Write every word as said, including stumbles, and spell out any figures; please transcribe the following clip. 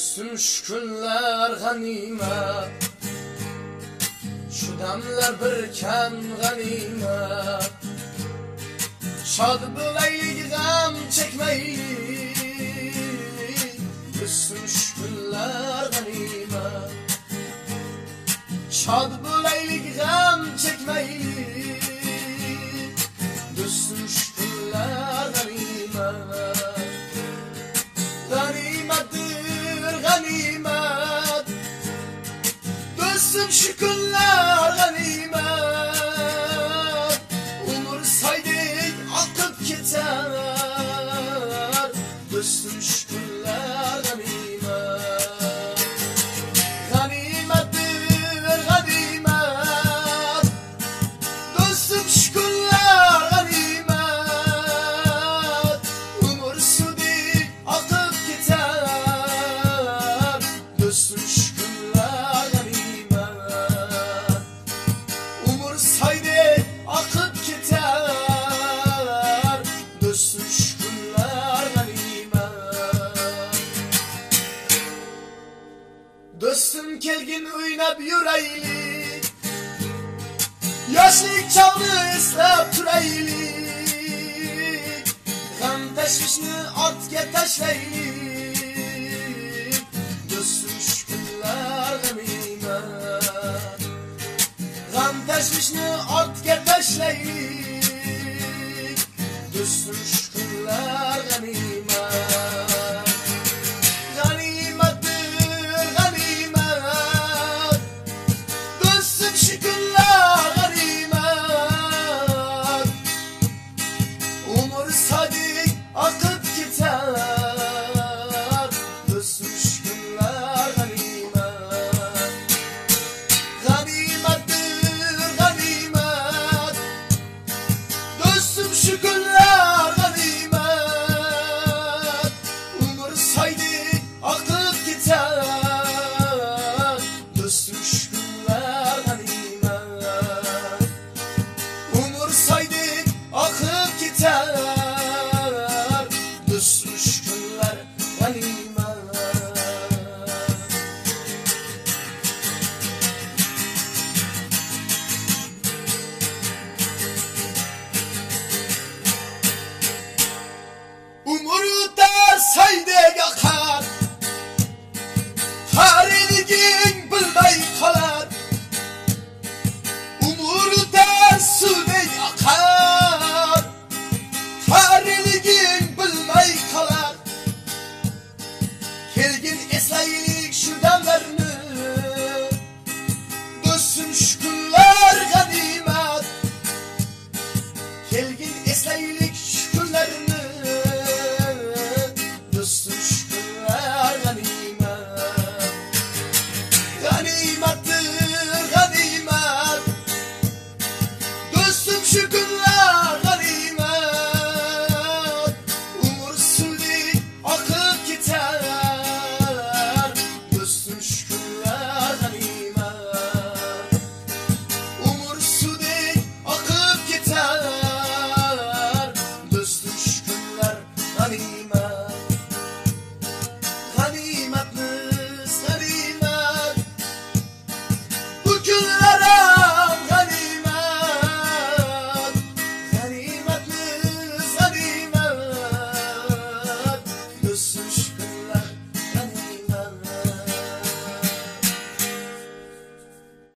Dostum şu kunlar g'animat, şu damlar birkan g'animat. Şad bo'laylik, g'am chekmaylik. Dostum şu kunlar g'animat, şad bo'laylik, g'am chekmaylik. Dostum şu kunlar g'animat, g'animatdir g'animat. Dostum şu kunlar g'animat, umr soydek oqib ketar. Dostum şu kunlar g'animat, g'animatdir g'animat. Dostum şu kunlar g'animat, umr sudek oqib ketar. Dostum şu kunlar g'animat, umr soydek oqib ketar. Dostum şu kunlar g'animat. Dostum kelgin o'ynab yuraylik, yoshlik chog'ni eslab turaylik. G'am tashvishni ortga tashlaylik. Dostum şu kunlar g'animat, g'am tashvishni ortga tashlaylik. Dostum şu kunlar g'animat, g'animatdir g'animat. Dostum şu kunlar g'animat, umr sodik oqib ketar. Dostum şu kunlar g'animat, g'animatdir g'animat. Dostum şu kunlar g'animat, umr soydek oqib ketar. Dostum şu kunlar g'animat, umr soydek oqib ketar. Dostum şu kunlar g'animat. Umr o'tar soydek oqar, qariliging bilmay qolar. Umr o'tar suvdek oqar, qariliging bilmay qolar. Kelgin eslaylik şu damlarni, dostum şu